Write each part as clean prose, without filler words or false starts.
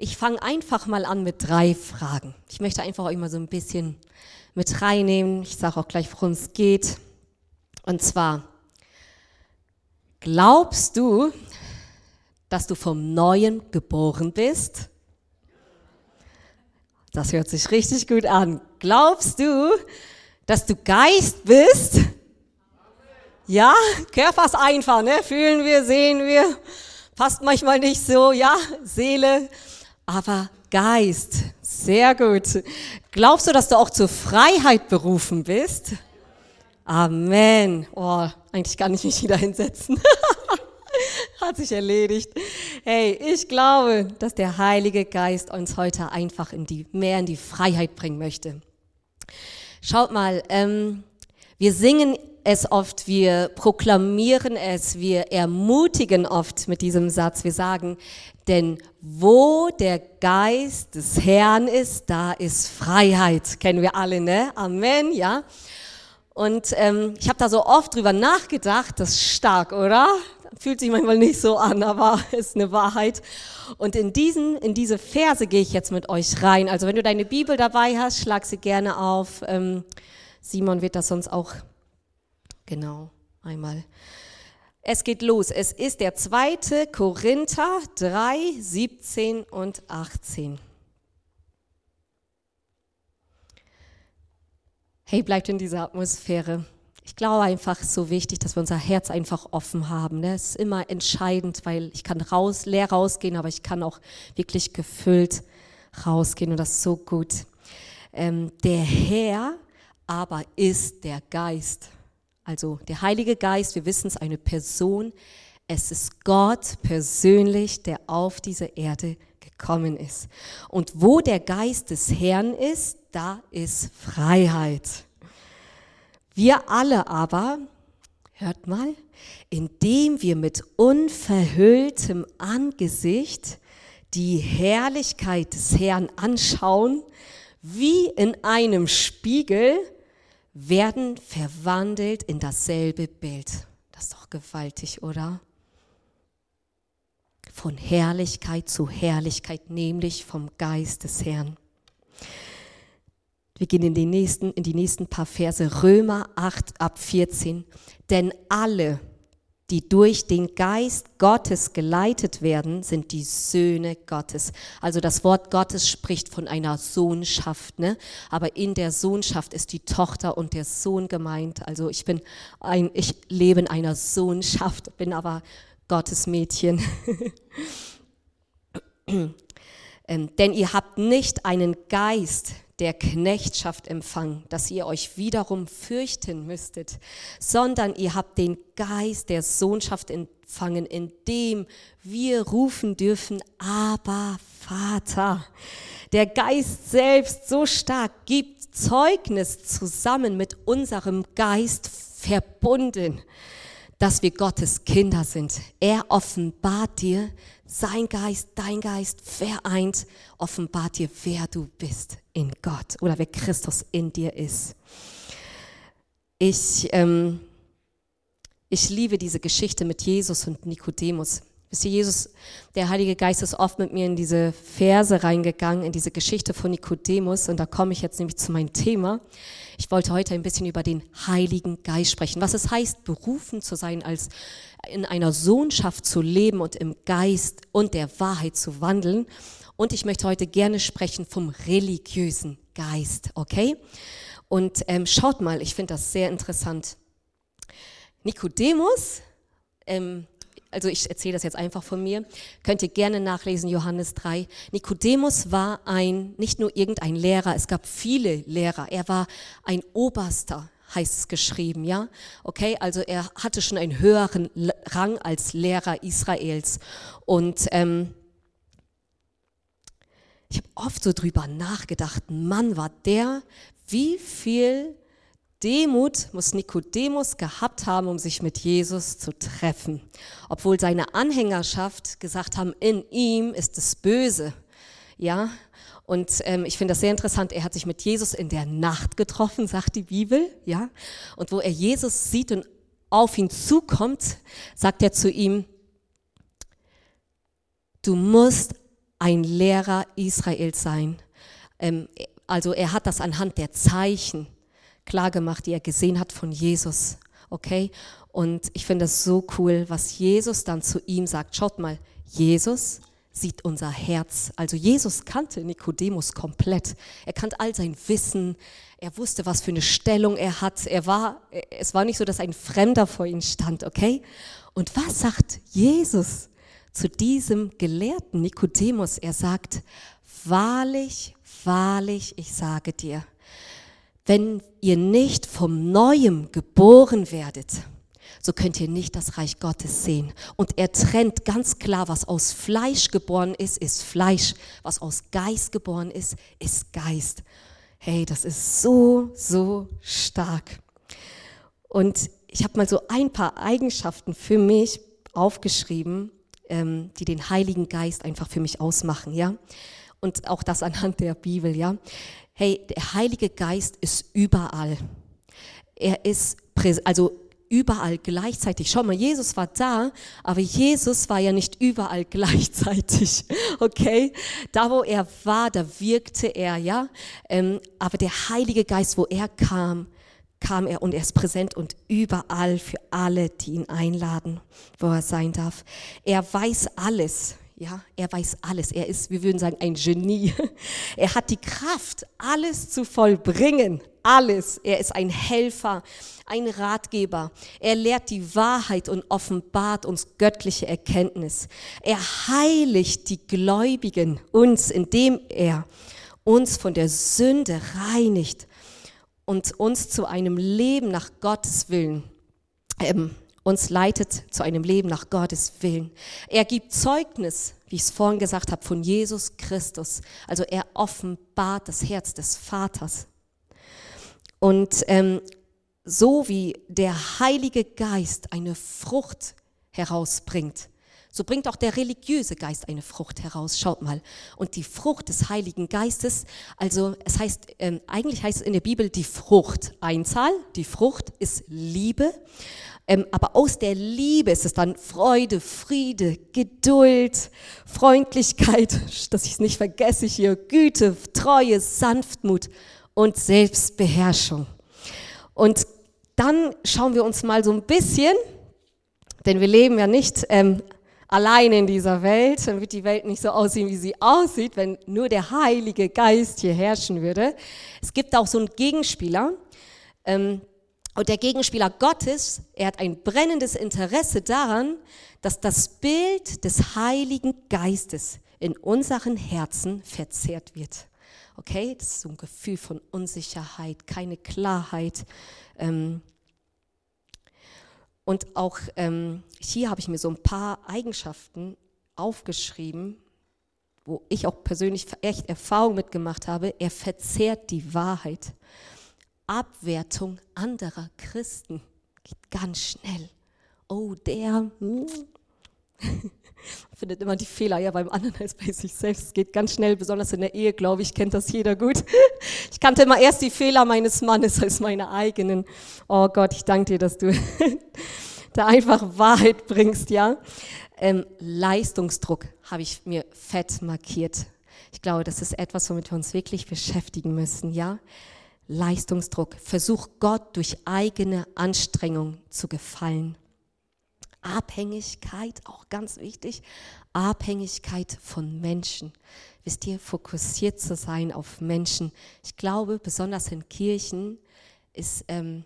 Ich fange einfach mal an mit 3 Fragen. Ich möchte einfach euch mal so ein bisschen mit reinnehmen. Ich sage auch gleich, worum es geht. Und zwar, glaubst du, dass du vom Neuen geboren bist? Das hört sich richtig gut an. Glaubst du, dass du Geist bist? Ja, Körper ist einfach, ne? Fühlen wir, sehen wir. Passt manchmal nicht so, ja, Seele, aber Geist, sehr gut. Glaubst du, dass du auch zur Freiheit berufen bist? Amen. Oh, eigentlich kann ich mich wieder hinsetzen. Hat sich erledigt. Hey, ich glaube, dass der Heilige Geist uns heute einfach mehr in die Freiheit bringen möchte. Schaut mal, wir singen es oft, wir proklamieren es, wir ermutigen oft mit diesem Satz. Wir sagen, denn wo der Geist des Herrn ist, da ist Freiheit. Kennen wir alle, ne? Amen, ja. Und ich habe da so oft drüber nachgedacht, das ist stark, oder? Fühlt sich manchmal nicht so an, aber ist eine Wahrheit. Und in diese Verse gehe ich jetzt mit euch rein. Also wenn du deine Bibel dabei hast, schlag sie gerne auf. Simon wird das sonst auch, genau, einmal. Es geht los. Es ist der 2. Korinther 3, 17 und 18. Hey, bleibt in dieser Atmosphäre. Ich glaube einfach, es ist so wichtig, dass wir unser Herz einfach offen haben. Ne? Es ist immer entscheidend, weil ich kann leer rausgehen, aber ich kann auch wirklich gefüllt rausgehen und das ist so gut. Der Herr aber ist der Geist. Also der Heilige Geist, wir wissen es, eine Person. Es ist Gott persönlich, der auf diese Erde gekommen ist. Und wo der Geist des Herrn ist, da ist Freiheit. Wir alle aber, hört mal, indem wir mit unverhülltem Angesicht die Herrlichkeit des Herrn anschauen, wie in einem Spiegel, werden verwandelt in dasselbe Bild. Das ist doch gewaltig, oder? Von Herrlichkeit zu Herrlichkeit, nämlich vom Geist des Herrn. Wir gehen in die nächsten paar Verse, Römer 8 ab 14. Denn alle, die durch den Geist Gottes geleitet werden, sind die Söhne Gottes. Also das Wort Gottes spricht von einer Sohnschaft, ne? Aber in der Sohnschaft ist die Tochter und der Sohn gemeint. Also ich lebe in einer Sohnschaft, bin aber Gottes Mädchen. Denn ihr habt nicht einen Geist der Knechtschaft empfangen, dass ihr euch wiederum fürchten müsstet, sondern ihr habt den Geist der Sohnschaft empfangen, in dem wir rufen dürfen, aber Vater. Der Geist selbst so stark gibt Zeugnis zusammen mit unserem Geist verbunden, dass wir Gottes Kinder sind. Er offenbart dir, sein Geist, dein Geist vereint, offenbart dir, wer du bist in Gott oder wer Christus in dir ist. Ich liebe diese Geschichte mit Jesus und Nikodemus. Wisst ihr, der Heilige Geist ist oft mit mir in diese Verse reingegangen, in diese Geschichte von Nikodemus und da komme ich jetzt nämlich zu meinem Thema. Ich wollte heute ein bisschen über den Heiligen Geist sprechen, was es heißt, berufen zu sein, als in einer Sohnschaft zu leben und im Geist und der Wahrheit zu wandeln. Und ich möchte heute gerne sprechen vom religiösen Geist, okay? Und schaut mal, ich finde das sehr interessant. Nikodemus, also ich erzähle das jetzt einfach von mir, könnt ihr gerne nachlesen, Johannes 3. Nikodemus war nicht nur irgendein Lehrer, es gab viele Lehrer. Er war ein Oberster, heißt es geschrieben, ja? Okay, also er hatte schon einen höheren Rang als Lehrer Israels. Und ich habe oft so drüber nachgedacht, Mann, wie viel Demut muss Nikodemus gehabt haben, um sich mit Jesus zu treffen. Obwohl seine Anhängerschaft gesagt haben, in ihm ist das Böse. Ja, und ich finde das sehr interessant, er hat sich mit Jesus in der Nacht getroffen, sagt die Bibel. Ja, und wo er Jesus sieht und auf ihn zukommt, sagt er zu ihm, du musst ein Lehrer Israels sein. Also er hat das anhand der Zeichen klargemacht, die er gesehen hat von Jesus. Okay? Und ich finde das so cool, was Jesus dann zu ihm sagt. Schaut mal, Jesus sieht unser Herz. Also Jesus kannte Nikodemus komplett. Er kannte all sein Wissen. Er wusste, was für eine Stellung er hat. Es war nicht so, dass ein Fremder vor ihm stand, okay? Und was sagt Jesus zu diesem Gelehrten Nikodemus? Er sagt, wahrlich, wahrlich, ich sage dir, wenn ihr nicht vom Neuem geboren werdet, so könnt ihr nicht das Reich Gottes sehen. Und er trennt ganz klar, was aus Fleisch geboren ist, ist Fleisch. Was aus Geist geboren ist, ist Geist. Hey, das ist so, so stark. Und ich habe mal so ein paar Eigenschaften für mich aufgeschrieben, die den Heiligen Geist einfach für mich ausmachen, ja. Und auch das anhand der Bibel, ja. Hey, der Heilige Geist ist überall. Er ist also überall gleichzeitig. Schau mal, Jesus war da, aber Jesus war ja nicht überall gleichzeitig, okay? Da, wo er war, da wirkte er, ja? Aber der Heilige Geist, wo er kam er und er ist präsent und überall für alle, die ihn einladen, wo er sein darf. Er weiß alles. Ja, er weiß alles. Er ist, wir würden sagen, ein Genie. Er hat die Kraft, alles zu vollbringen. Alles. Er ist ein Helfer, ein Ratgeber. Er lehrt die Wahrheit und offenbart uns göttliche Erkenntnis. Er heiligt die Gläubigen uns, indem er uns von der Sünde reinigt und uns zu einem Leben nach Gottes Willen uns leitet zu einem Leben nach Gottes Willen. Er gibt Zeugnis, wie ich es vorhin gesagt habe, von Jesus Christus. Also er offenbart das Herz des Vaters. Und so wie der Heilige Geist eine Frucht herausbringt, so bringt auch der religiöse Geist eine Frucht heraus. Schaut mal. Und die Frucht des Heiligen Geistes, also es heißt, eigentlich heißt es in der Bibel die Frucht, Einzahl, die Frucht ist Liebe. Aber aus der Liebe ist es dann Freude, Friede, Geduld, Freundlichkeit, dass ich es nicht vergesse hier, Güte, Treue, Sanftmut und Selbstbeherrschung. Und dann schauen wir uns mal so ein bisschen, denn wir leben ja nicht allein in dieser Welt, dann wird die Welt nicht so aussehen, wie sie aussieht, wenn nur der Heilige Geist hier herrschen würde. Es gibt auch so einen Gegenspieler, und der Gegenspieler Gottes, er hat ein brennendes Interesse daran, dass das Bild des Heiligen Geistes in unseren Herzen verzehrt wird. Okay, das ist so ein Gefühl von Unsicherheit, keine Klarheit. Und auch hier habe ich mir so ein paar Eigenschaften aufgeschrieben, wo ich auch persönlich echt Erfahrung mitgemacht habe. Er verzehrt die Wahrheit. Abwertung anderer Christen geht ganz schnell. Oh, der findet immer die Fehler ja beim anderen als bei sich selbst. Es geht ganz schnell, besonders in der Ehe, glaube ich, kennt das jeder gut. Ich kannte immer erst die Fehler meines Mannes als meine eigenen. Oh Gott, ich danke dir, dass du da einfach Wahrheit bringst, ja. Leistungsdruck habe ich mir fett markiert. Ich glaube, das ist etwas, womit wir uns wirklich beschäftigen müssen, ja. Leistungsdruck. Versuch Gott durch eigene Anstrengung zu gefallen. Abhängigkeit, auch ganz wichtig. Abhängigkeit von Menschen. Wisst ihr, fokussiert zu sein auf Menschen. Ich glaube, besonders in Kirchen ist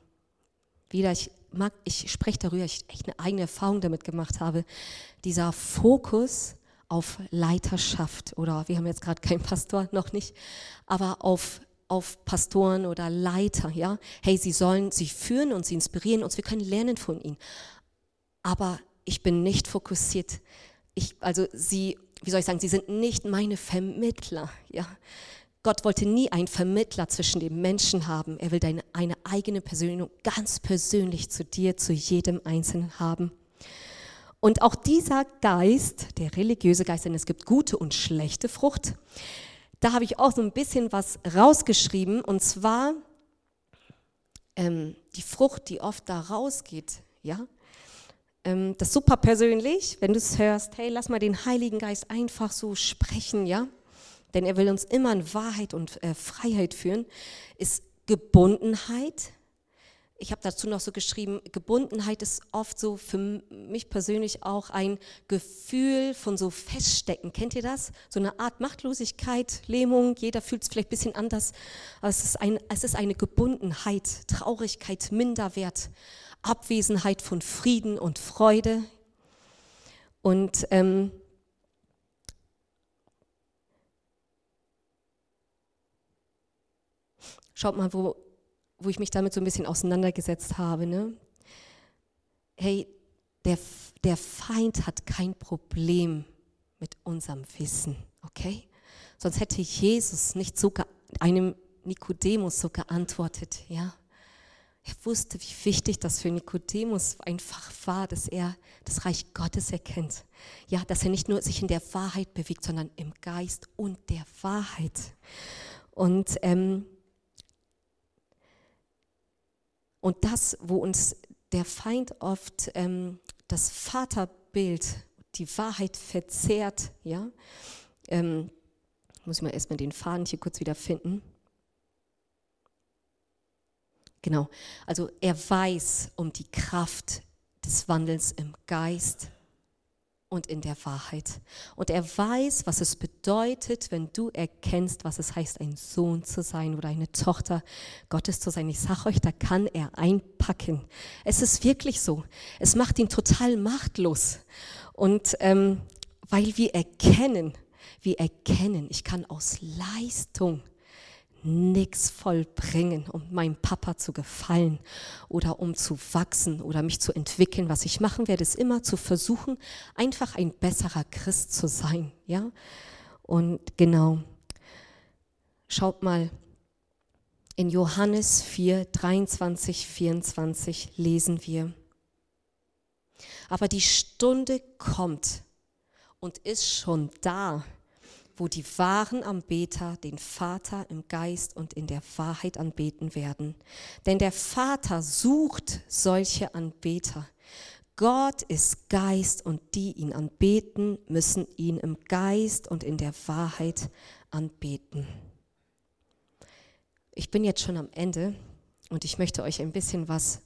ich spreche darüber, ich echt eine eigene Erfahrung damit gemacht habe, dieser Fokus auf Leiterschaft oder wir haben jetzt gerade keinen Pastor, noch nicht, aber auf Pastoren oder Leiter, ja. Hey, sie führen uns, sie inspirieren uns, wir können lernen von ihnen. Aber ich bin nicht fokussiert. Sie sind nicht meine Vermittler, ja. Gott wollte nie einen Vermittler zwischen den Menschen haben. Er will eine eigene Persönlichkeit ganz persönlich zu dir, zu jedem Einzelnen haben. Und auch dieser Geist, der religiöse Geist, denn es gibt gute und schlechte Frucht, da habe ich auch so ein bisschen was rausgeschrieben, und zwar die Frucht, die oft da rausgeht, ja, das super persönlich, wenn du es hörst, hey, lass mal den Heiligen Geist einfach so sprechen, ja? Denn er will uns immer in Wahrheit und Freiheit führen, ist Gebundenheit. Ich habe dazu noch so geschrieben, Gebundenheit ist oft so für mich persönlich auch ein Gefühl von so Feststecken. Kennt ihr das? So eine Art Machtlosigkeit, Lähmung, jeder fühlt es vielleicht ein bisschen anders, aber es ist eine Gebundenheit, Traurigkeit, Minderwert, Abwesenheit von Frieden und Freude. Und schaut mal, wo ich mich damit so ein bisschen auseinandergesetzt habe. Ne? Hey, der Feind hat kein Problem mit unserem Wissen, okay? Sonst hätte Jesus nicht so einem Nikodemus so geantwortet, ja? Er wusste, wie wichtig das für Nikodemus einfach war, dass er das Reich Gottes erkennt. Ja, dass er nicht nur sich in der Wahrheit bewegt, sondern im Geist und der Wahrheit. Und das, wo uns der Feind oft das Vaterbild, die Wahrheit verzehrt, ja, muss ich mal erstmal den Faden hier kurz wieder finden. Genau, also er weiß um die Kraft des Wandels im Geist und in der Wahrheit. Und er weiß, was es bedeutet, wenn du erkennst, was es heißt, ein Sohn zu sein oder eine Tochter Gottes zu sein. Ich sage euch, da kann er einpacken. Es ist wirklich so. Es macht ihn total machtlos. Und weil wir erkennen, ich kann aus Leistung nichts vollbringen, um meinem Papa zu gefallen oder um zu wachsen oder mich zu entwickeln. Was ich machen werde, ist immer zu versuchen, einfach ein besserer Christ zu sein. Ja? Und genau, schaut mal, in Johannes 4, 23, 24 lesen wir: Aber die Stunde kommt und ist schon da, wo die wahren Anbeter den Vater im Geist und in der Wahrheit anbeten werden. Denn der Vater sucht solche Anbeter. Gott ist Geist und die ihn anbeten, müssen ihn im Geist und in der Wahrheit anbeten. Ich bin jetzt schon am Ende und ich möchte euch ein bisschen was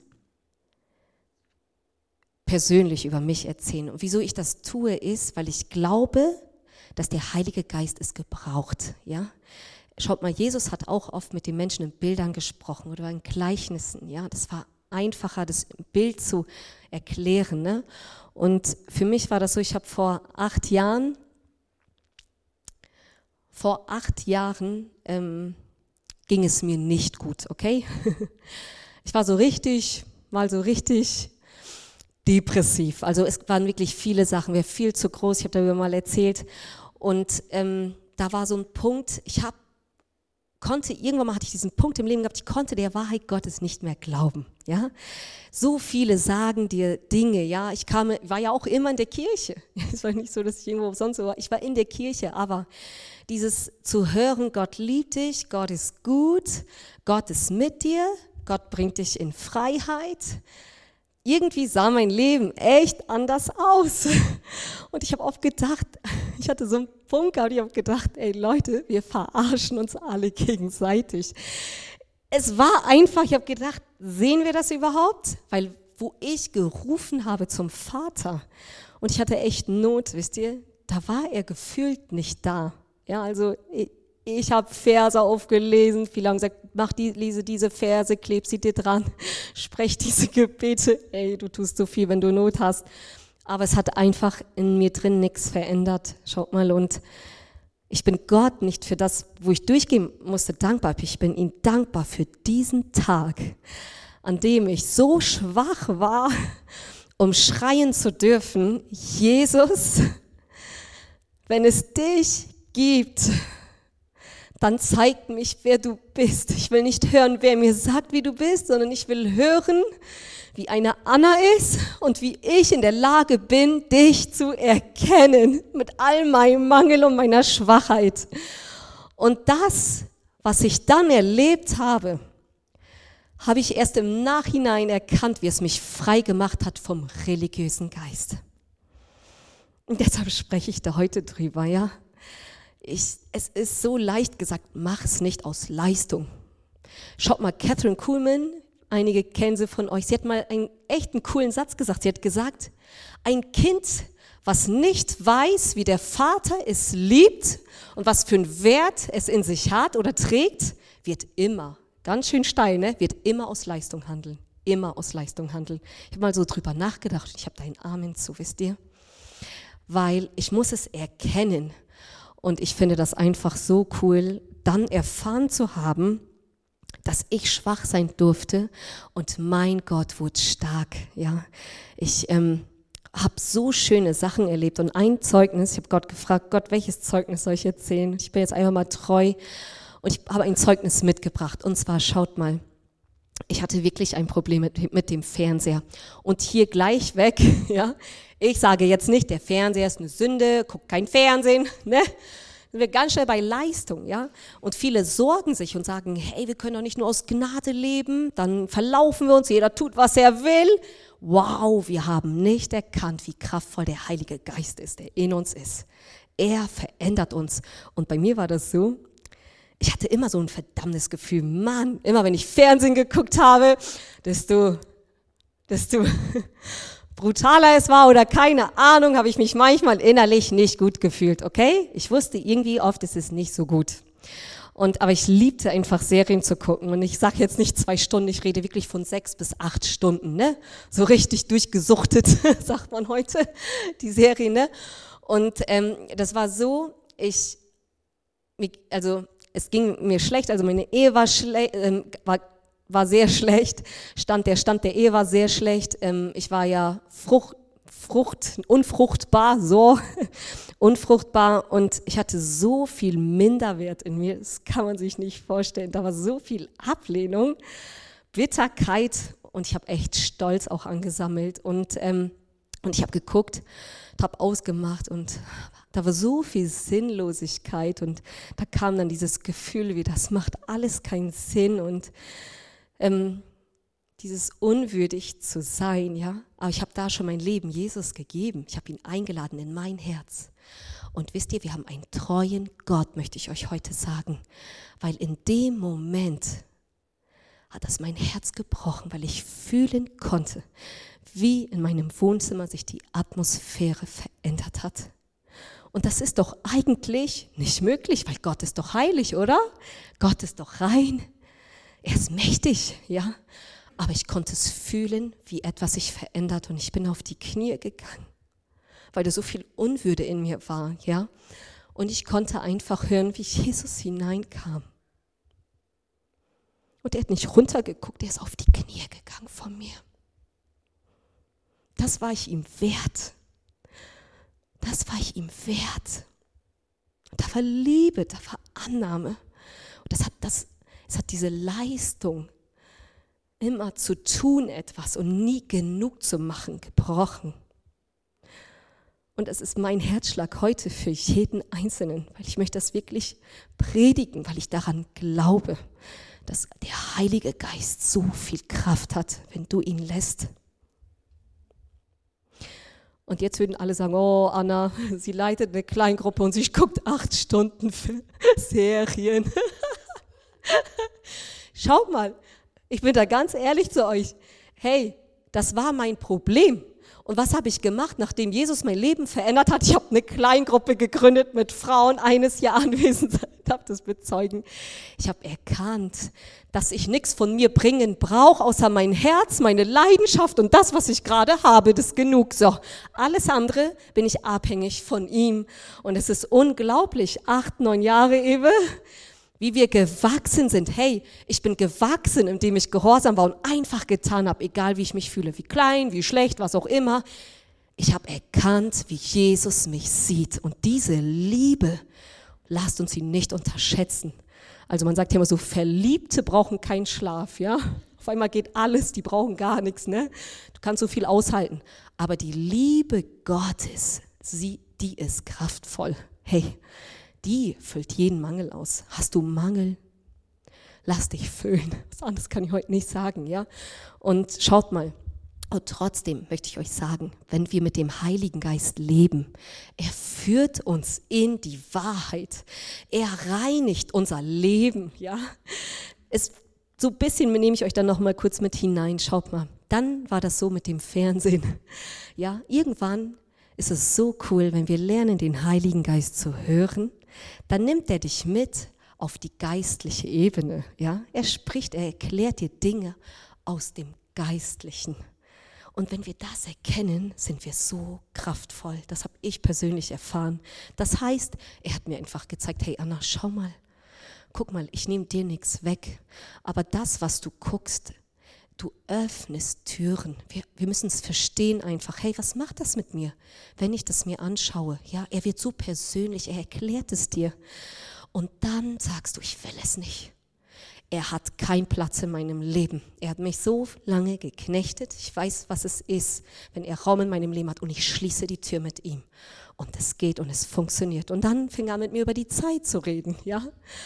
persönlich über mich erzählen. Und wieso ich das tue, ist, weil ich glaube, dass der Heilige Geist es gebraucht. Ja? Schaut mal, Jesus hat auch oft mit den Menschen in Bildern gesprochen oder in Gleichnissen. Ja? Das war einfacher, das Bild zu erklären. Ne? Und für mich war das so, ich habe vor 8 Jahren ging es mir nicht gut, okay? Ich war mal so richtig depressiv. Also es waren wirklich viele Sachen, wäre viel zu groß, ich habe darüber mal erzählt. Und da war so ein Punkt, irgendwann mal hatte ich diesen Punkt im Leben gehabt, ich konnte der Wahrheit Gottes nicht mehr glauben. Ja? So viele sagen dir Dinge, ja, war ja auch immer in der Kirche. Es war nicht so, dass ich irgendwo sonst so war, ich war in der Kirche, aber dieses zu hören, Gott liebt dich, Gott ist gut, Gott ist mit dir, Gott bringt dich in Freiheit. Irgendwie sah mein Leben echt anders aus. Und ich habe oft gedacht, ich hatte so einen Punkt gehabt, ich habe gedacht, ey Leute, wir verarschen uns alle gegenseitig. Es war einfach, ich habe gedacht, sehen wir das überhaupt? Weil wo ich gerufen habe zum Vater und ich hatte echt Not, wisst ihr, da war er gefühlt nicht da. Ja, also ich habe Verse aufgelesen, viele haben gesagt, lese diese Verse, kleb sie dir dran, sprech diese Gebete. Ey, du tust so viel, wenn du Not hast. Aber es hat einfach in mir drin nichts verändert. Schaut mal, und ich bin Gott nicht für das, wo ich durchgehen musste, dankbar. Ich bin ihm dankbar für diesen Tag, an dem ich so schwach war, um schreien zu dürfen, Jesus, wenn es dich gibt, dann zeig mich, wer du bist. Ich will nicht hören, wer mir sagt, wie du bist, sondern ich will hören, wie eine Anna ist und wie ich in der Lage bin, dich zu erkennen mit all meinem Mangel und meiner Schwachheit. Und das, was ich dann erlebt habe, habe ich erst im Nachhinein erkannt, wie es mich frei gemacht hat vom religiösen Geist. Und deshalb spreche ich da heute drüber, ja. Es ist so leicht gesagt, mach es nicht aus Leistung. Schaut mal, Catherine Kuhlman, einige kennen sie von euch, sie hat mal einen echten coolen Satz gesagt. Sie hat gesagt, ein Kind, was nicht weiß, wie der Vater es liebt und was für einen Wert es in sich hat oder trägt, wird immer, ganz schön steil, ne? Wird immer aus Leistung handeln. Immer aus Leistung handeln. Ich habe mal so drüber nachgedacht. Ich habe da ein Amen zu, wisst ihr? Weil ich muss es erkennen. Und ich finde das einfach so cool, dann erfahren zu haben, dass ich schwach sein durfte und mein Gott wurde stark. Ja, ich habe so schöne Sachen erlebt und ein Zeugnis, ich habe Gott gefragt, Gott, welches Zeugnis soll ich erzählen? Ich bin jetzt einfach mal treu und ich habe ein Zeugnis mitgebracht und zwar, schaut mal, ich hatte wirklich ein Problem mit dem Fernseher und hier gleich weg, ja, ich sage jetzt nicht, der Fernseher ist eine Sünde, guck kein Fernsehen, ne? Sind wir ganz schnell bei Leistung, ja? Und viele sorgen sich und sagen, hey, wir können doch nicht nur aus Gnade leben, dann verlaufen wir uns, jeder tut, was er will. Wow, wir haben nicht erkannt, wie kraftvoll der Heilige Geist ist, der in uns ist. Er verändert uns. Und bei mir war das so, ich hatte immer so ein verdammtes Gefühl, Mann, immer wenn ich Fernsehen geguckt habe, desto brutaler es war oder keine Ahnung, habe ich mich manchmal innerlich nicht gut gefühlt, okay? Ich wusste irgendwie oft, ist es nicht so gut. Aber ich liebte einfach Serien zu gucken und ich sage jetzt nicht 2 Stunden, ich rede wirklich von 6 bis 8 Stunden, ne? So richtig durchgesuchtet, sagt man heute, die Serie, ne? Und das war so, es ging mir schlecht, also meine Ehe war war sehr schlecht, der Stand der Ehe war sehr schlecht, ich war ja unfruchtbar, so unfruchtbar und ich hatte so viel Minderwert in mir, das kann man sich nicht vorstellen, da war so viel Ablehnung, Bitterkeit und ich habe echt Stolz auch angesammelt und ich habe geguckt, habe ausgemacht und da war so viel Sinnlosigkeit und da kam dann dieses Gefühl wie, das macht alles keinen Sinn und dieses unwürdig zu sein, ja. Aber ich habe da schon mein Leben Jesus gegeben. Ich habe ihn eingeladen in mein Herz. Und wisst ihr, wir haben einen treuen Gott, möchte ich euch heute sagen. Weil in dem Moment hat das mein Herz gebrochen, weil ich fühlen konnte, wie in meinem Wohnzimmer sich die Atmosphäre verändert hat. Und das ist doch eigentlich nicht möglich, weil Gott ist doch heilig, oder? Gott ist doch rein. Er ist mächtig, ja. Aber ich konnte es fühlen, wie etwas sich verändert und ich bin auf die Knie gegangen, weil da so viel Unwürde in mir war, ja. Und ich konnte einfach hören, wie Jesus hineinkam. Und er hat nicht runtergeguckt, er ist auf die Knie gegangen vor mir. Das war ich ihm wert. Das war ich ihm wert. Und da war Liebe, da war Annahme. Und es hat diese Leistung, immer zu tun etwas und nie genug zu machen, gebrochen. Und es ist mein Herzschlag heute für jeden Einzelnen, weil ich möchte das wirklich predigen, weil ich daran glaube, dass der Heilige Geist so viel Kraft hat, wenn du ihn lässt. Und jetzt würden alle sagen, oh Anna, sie leitet eine Kleingruppe und sie guckt 8 Stunden Serien. Schaut mal, ich bin da ganz ehrlich zu euch. Hey, das war mein Problem. Und was habe ich gemacht, nachdem Jesus mein Leben verändert hat? Ich habe eine Kleingruppe gegründet mit Frauen, eines Jahr anwesend, darf das bezeugen. Ich habe erkannt, dass ich nichts von mir bringen brauche, außer mein Herz, meine Leidenschaft und das, was ich gerade habe, das ist genug. So, alles andere bin ich abhängig von ihm. Und es ist unglaublich, 8, 9 Jahre, Ewe, wie wir gewachsen sind. Hey, ich bin gewachsen, indem ich gehorsam war und einfach getan habe, egal wie ich mich fühle, wie klein, wie schlecht, was auch immer. Ich habe erkannt, wie Jesus mich sieht. Und diese Liebe, lasst uns sie nicht unterschätzen. Also man sagt ja immer so, Verliebte brauchen keinen Schlaf, ja. Auf einmal geht alles, die brauchen gar nichts, ne. Du kannst so viel aushalten. Aber die Liebe Gottes, die ist kraftvoll. Hey, die füllt jeden Mangel aus. Hast du Mangel? lass dich füllen. Was anderes kann ich heute nicht sagen, ja. Und schaut mal, und trotzdem möchte ich euch sagen, wenn wir mit dem Heiligen Geist leben, er führt uns in die Wahrheit. Er reinigt unser Leben, ja. So ein bisschen nehme ich euch dann noch mal kurz mit hinein. Schaut mal, dann war das so mit dem Fernsehen. Ja, irgendwann ist es so cool, wenn wir lernen, den Heiligen Geist zu hören, dann nimmt er dich mit auf die geistliche Ebene. Ja, er spricht, er erklärt dir Dinge aus dem Geistlichen. Und wenn wir das erkennen, sind wir so kraftvoll. Das habe ich persönlich erfahren. Das heißt, er hat mir einfach gezeigt, hey Anna, schau mal, guck mal, ich nehme dir nichts weg. Aber das, was du guckst, du öffnest Türen. Wir müssen es verstehen einfach. Hey, was macht das mit mir, wenn ich das mir anschaue? Ja, er wird so persönlich, er erklärt es dir. Und dann sagst du, ich will es nicht. Er hat keinen Platz in meinem Leben. Er hat mich so lange geknechtet. Ich weiß, was es ist, wenn er Raum in meinem Leben hat und ich schließe die Tür mit ihm. Und es geht und es funktioniert. Und dann fing er mit mir über die Zeit zu reden, ja.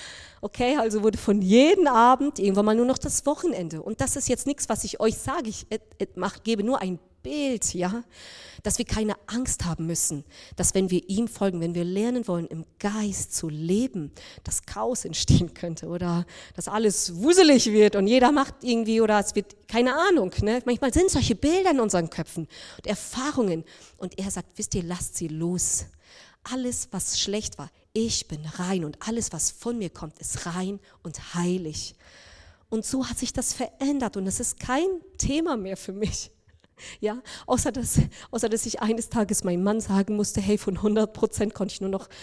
Okay, also wurde von jedem Abend irgendwann mal nur noch das Wochenende. Und das ist jetzt nichts, was ich euch sage. Ich gebe nur ein Bild, ja, dass wir keine Angst haben müssen, dass wenn wir ihm folgen, wenn wir lernen wollen, im Geist zu leben, dass Chaos entstehen könnte oder dass alles wuselig wird und jeder macht irgendwie oder es wird, keine Ahnung, ne? Manchmal sind solche Bilder in unseren Köpfen und Erfahrungen und er sagt, wisst ihr, lasst sie los. Alles, was schlecht war, ich bin rein und alles, was von mir kommt, ist rein und heilig. Und so hat sich das verändert und es ist kein Thema mehr für mich. Ja, außer dass ich eines Tages meinem Mann sagen musste, hey, von 100% konnte ich nur noch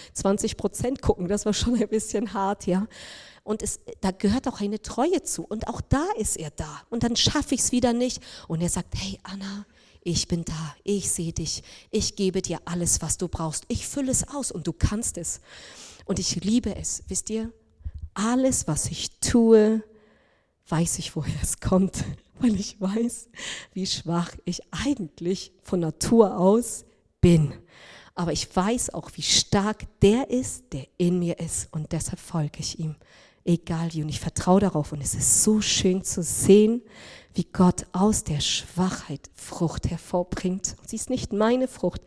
20% gucken. Das war schon ein bisschen hart, ja. Und da gehört auch eine Treue zu. Und auch da ist er da. Und dann schaffe ich es wieder nicht. Und er sagt, hey Anna, ich bin da, ich sehe dich, ich gebe dir alles, was du brauchst. Ich fülle es aus und du kannst es. Und ich liebe es, wisst ihr, alles, was ich tue, weiß ich, woher es kommt, weil ich weiß, wie schwach ich eigentlich von Natur aus bin. Aber ich weiß auch, wie stark der ist, der in mir ist und deshalb folge ich ihm, egal wie. Und ich vertraue darauf und es ist so schön zu sehen, wie Gott aus der Schwachheit Frucht hervorbringt. Und sie ist nicht meine Frucht,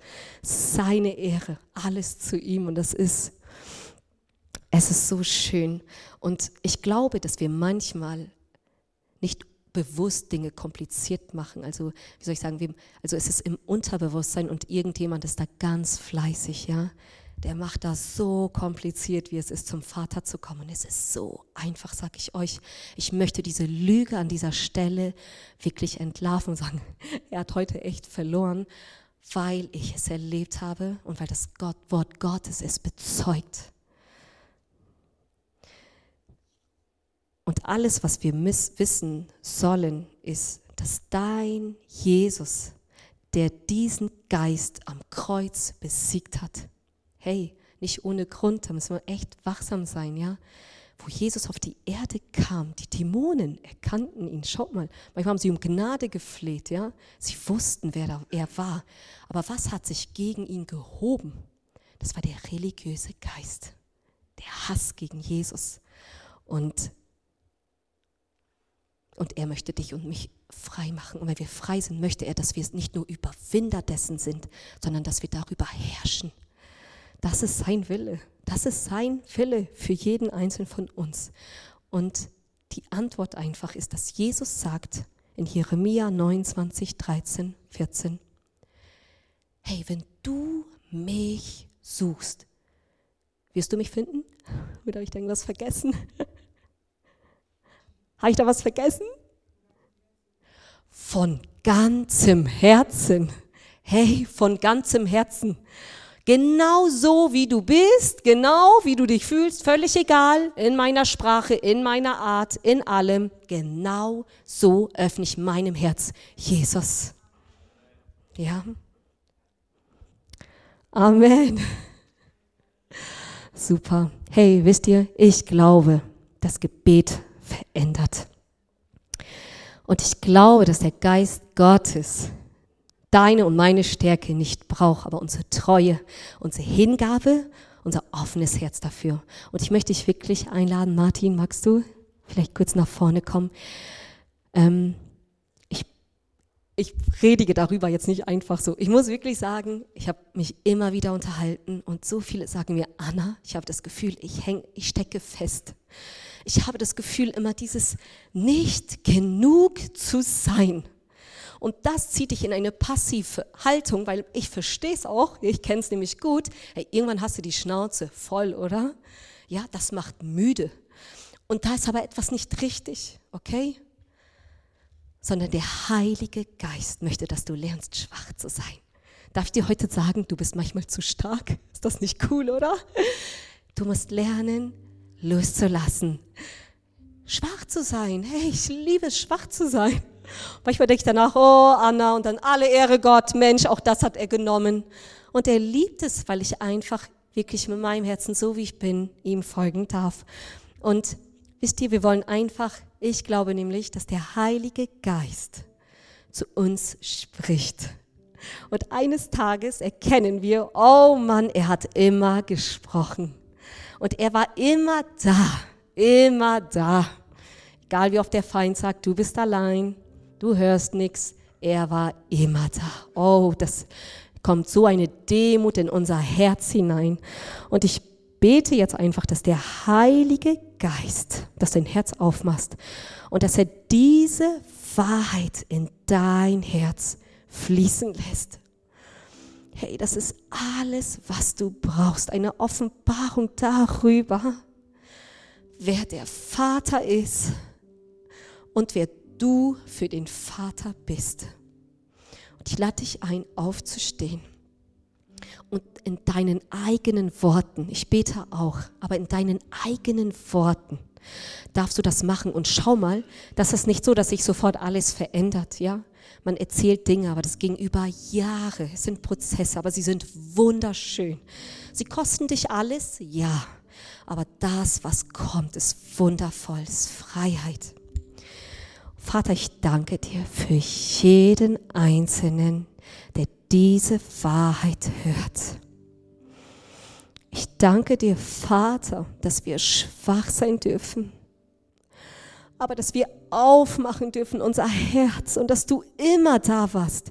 seine Ehre, alles zu ihm und es ist so schön. Und ich glaube, dass wir manchmal nicht bewusst Dinge kompliziert machen. Also, wie soll ich sagen, also es ist im Unterbewusstsein und irgendjemand ist da ganz fleißig, ja. Der macht das so kompliziert, wie es ist, zum Vater zu kommen. Und es ist so einfach, sage ich euch. Ich möchte diese Lüge an dieser Stelle wirklich entlarven und sagen, er hat heute echt verloren, weil ich es erlebt habe und weil das Wort Gottes es bezeugt. Und alles, was wir wissen sollen, ist, dass dein Jesus, der diesen Geist am Kreuz besiegt hat, hey, nicht ohne Grund, da müssen wir echt wachsam sein, ja. Wo Jesus auf die Erde kam, die Dämonen erkannten ihn. Schaut mal, manchmal haben sie um Gnade gefleht, ja. Sie wussten, wer er war. Aber was hat sich gegen ihn gehoben? Das war der religiöse Geist, der Hass gegen Jesus. Und er möchte dich und mich frei machen. Und wenn wir frei sind, möchte er, dass wir nicht nur Überwinder dessen sind, sondern dass wir darüber herrschen. Das ist sein Wille. Das ist sein Wille für jeden Einzelnen von uns. Und die Antwort einfach ist, dass Jesus sagt in Jeremia 29, 13, 14, hey, wenn du mich suchst, wirst du mich finden? Oder habe ich da irgendwas vergessen? Habe ich da was vergessen? Von ganzem Herzen. Hey, von ganzem Herzen. Genau so, wie du bist, genau wie du dich fühlst, völlig egal, in meiner Sprache, in meiner Art, in allem. Genau so öffne ich meinem Herz Jesus. Ja. Amen. Super. Hey, wisst ihr, ich glaube, das Gebet verändert. Und ich glaube, dass der Geist Gottes deine und meine Stärke nicht braucht, aber unsere Treue, unsere Hingabe, unser offenes Herz dafür. Und ich möchte dich wirklich einladen, Martin, magst du vielleicht kurz nach vorne kommen. Ich predige darüber jetzt nicht einfach so. Ich muss wirklich sagen, ich habe mich immer wieder unterhalten und so viele sagen mir, Anna, ich habe das Gefühl, ich stecke fest. Ich habe das Gefühl, immer dieses nicht genug zu sein. Und das zieht dich in eine passive Haltung, weil ich verstehe es auch, ich kenne es nämlich gut. Hey, irgendwann hast du die Schnauze voll, oder? Ja, das macht müde. Und da ist aber etwas nicht richtig, okay? Sondern der Heilige Geist möchte, dass du lernst, schwach zu sein. Darf ich dir heute sagen, du bist manchmal zu stark? Ist das nicht cool, oder? Du musst lernen, loszulassen. Schwach zu sein. Hey, ich liebe es, schwach zu sein. Manchmal denke ich danach, oh Anna, und dann alle Ehre Gott, Mensch, auch das hat er genommen. Und er liebt es, weil ich einfach wirklich mit meinem Herzen, so wie ich bin, ihm folgen darf. Und wisst ihr, wir wollen einfach, ich glaube nämlich, dass der Heilige Geist zu uns spricht. Und eines Tages erkennen wir, oh Mann, er hat immer gesprochen. Und er war immer da, immer da. Egal wie oft der Feind sagt, du bist allein, du hörst nichts, er war immer da. Oh, das kommt so eine Demut in unser Herz hinein. Und ich bete jetzt einfach, dass der Heilige Geist, dass dein Herz aufmachst und dass er diese Wahrheit in dein Herz fließen lässt. Hey, das ist alles, was du brauchst, eine Offenbarung darüber, wer der Vater ist und wer du für den Vater bist. Und ich lade dich ein, aufzustehen. Und in deinen eigenen Worten, ich bete auch, aber in deinen eigenen Worten darfst du das machen. Und schau mal, das ist nicht so, dass sich sofort alles verändert, ja? Man erzählt Dinge, aber das ging über Jahre. Es sind Prozesse, aber sie sind wunderschön. Sie kosten dich alles, ja. Aber das, was kommt, ist wundervoll, ist Freiheit. Vater, ich danke dir für jeden Einzelnen, der diese Wahrheit hört. Ich danke dir, Vater, dass wir schwach sein dürfen, aber dass wir aufmachen dürfen, unser Herz, und dass du immer da warst,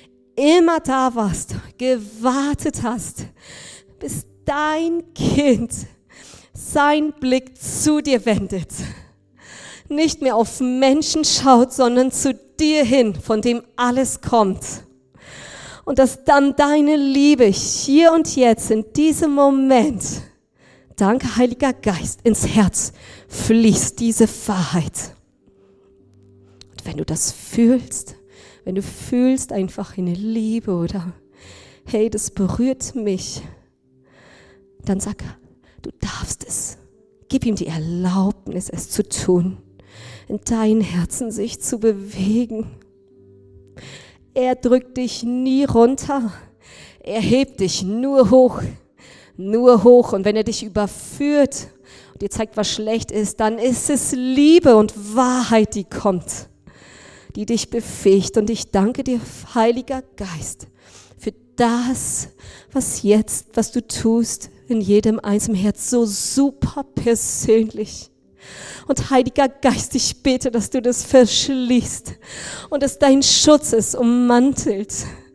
gewartet hast, bis dein Kind seinen Blick zu dir wendet. Nicht mehr auf Menschen schaut, sondern zu dir hin, von dem alles kommt. Und dass dann deine Liebe hier und jetzt in diesem Moment, danke Heiliger Geist, ins Herz fließt, diese Wahrheit. Und wenn du das fühlst, wenn du fühlst einfach eine Liebe oder hey, das berührt mich, dann sag, du darfst es. Gib ihm die Erlaubnis, es zu tun, in dein Herzen sich zu bewegen. Er drückt dich nie runter. Er hebt dich nur hoch. Nur hoch. Und wenn er dich überführt und dir zeigt, was schlecht ist, dann ist es Liebe und Wahrheit, die kommt, die dich befähigt. Und ich danke dir, Heiliger Geist, für das, was du tust, in jedem einzelnen Herz, so super persönlich. Und Heiliger Geist, ich bete, dass du das verschließt und dass dein Schutz es ummantelt,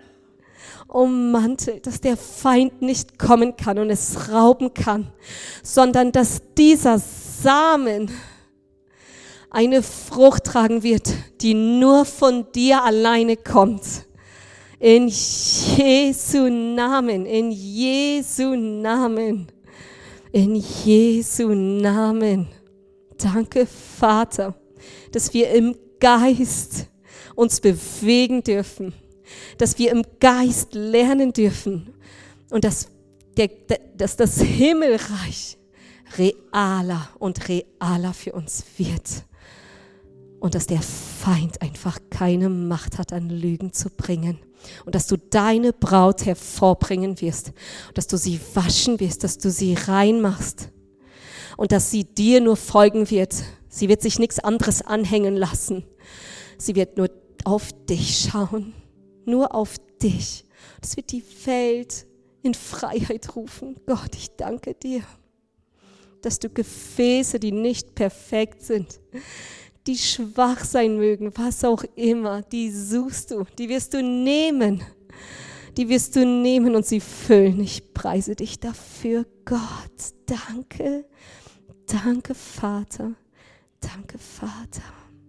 dass der Feind nicht kommen kann und es rauben kann, sondern dass dieser Samen eine Frucht tragen wird, die nur von dir alleine kommt. In Jesu Namen, in Jesu Namen, in Jesu Namen. Danke, Vater, dass wir im Geist uns bewegen dürfen, dass wir im Geist lernen dürfen und dass das Himmelreich realer und realer für uns wird und dass der Feind einfach keine Macht hat, an Lügen zu bringen und dass du deine Braut hervorbringen wirst, dass du sie waschen wirst, dass du sie reinmachst. Und dass sie dir nur folgen wird. Sie wird sich nichts anderes anhängen lassen. Sie wird nur auf dich schauen. Nur auf dich. Das wird die Welt in Freiheit rufen. Gott, ich danke dir. dass du Gefäße, die nicht perfekt sind, die schwach sein mögen, was auch immer, die suchst du, die wirst du nehmen. Die wirst du nehmen und sie füllen. Ich preise dich dafür, Gott. Danke, danke, Vater. Danke, Vater.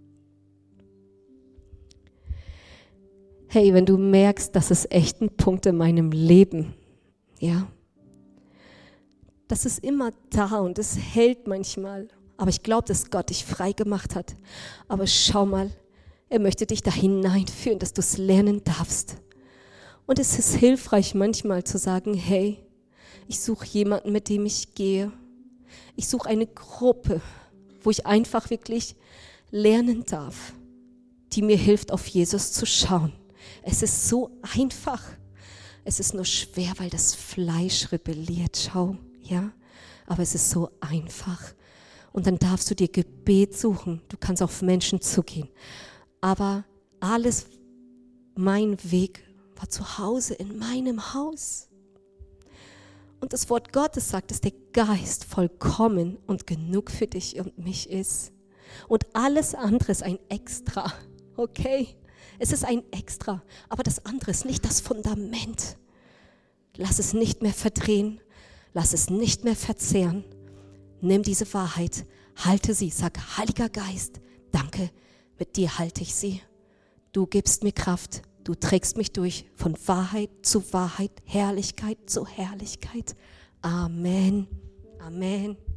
Hey, wenn du merkst, das ist echt ein Punkt in meinem Leben, ja, das ist immer da und es hält manchmal. Aber ich glaube, dass Gott dich frei gemacht hat. Aber schau mal, er möchte dich da hineinführen, dass du es lernen darfst. Und es ist hilfreich manchmal zu sagen, hey, ich suche jemanden, mit dem ich gehe. Ich suche eine Gruppe, wo ich einfach wirklich lernen darf, die mir hilft, auf Jesus zu schauen. Es ist so einfach. Es ist nur schwer, weil das Fleisch rebelliert. Schau, ja, aber es ist so einfach. Und dann darfst du dir Gebet suchen. Du kannst auf Menschen zugehen. Aber mein Weg war zu Hause in meinem Haus. Und das Wort Gottes sagt, dass der Geist vollkommen und genug für dich und mich ist. Und alles andere ist ein Extra, okay? Es ist ein Extra, aber das andere ist nicht das Fundament. Lass es nicht mehr verdrehen, lass es nicht mehr verzehren. Nimm diese Wahrheit, halte sie, sag, Heiliger Geist, danke, mit dir halte ich sie. Du gibst mir Kraft, du trägst mich durch von Wahrheit zu Wahrheit, Herrlichkeit zu Herrlichkeit. Amen. Amen.